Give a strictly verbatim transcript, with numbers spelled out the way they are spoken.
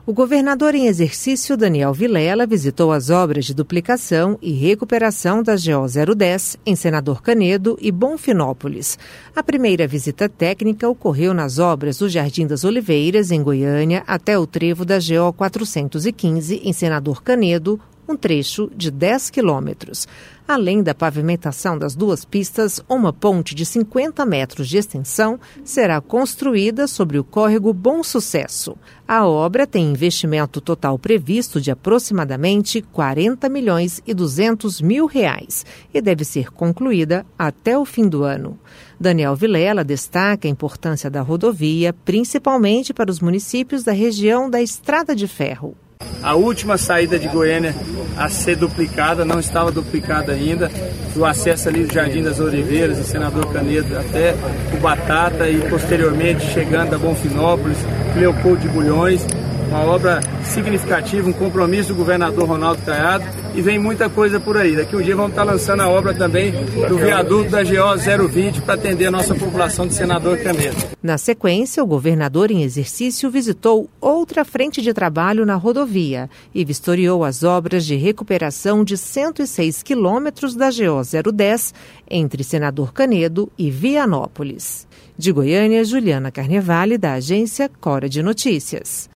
O governador em exercício, Daniel Vilela, visitou as obras de duplicação e recuperação da G O zero dez em Senador Canedo e Bonfinópolis. A primeira visita técnica ocorreu nas obras do Jardim das Oliveiras, em Goiânia, até o trevo da G O quatrocentos e quinze, em Senador Canedo, um trecho de dez quilômetros. Além da pavimentação das duas pistas, uma ponte de cinquenta metros de extensão será construída sobre o córrego Bom Sucesso. A obra tem investimento total previsto de aproximadamente quarenta milhões e duzentos mil reais e deve ser concluída até o fim do ano. Daniel Vilela destaca a importância da rodovia, principalmente para os municípios da região da Estrada de Ferro. A última saída de Goiânia a ser duplicada, não estava duplicada ainda, o acesso ali do Jardim das Oliveiras, do Senador Canedo até o Batata e posteriormente chegando a Bonfinópolis, Leopoldo de Bulhões, uma obra significativa, um compromisso do governador Ronaldo Caiado, e vem muita coisa por aí. Daqui um dia vamos estar lançando a obra também do viaduto da G O zero vinte para atender a nossa população de Senador Canedo. Na sequência, o governador em exercício visitou outra frente de trabalho na rodovia e vistoriou as obras de recuperação de cento e seis quilômetros da G O zero dez entre Senador Canedo e Vianópolis. De Goiânia, Juliana Carnevale, da agência Cora de Notícias.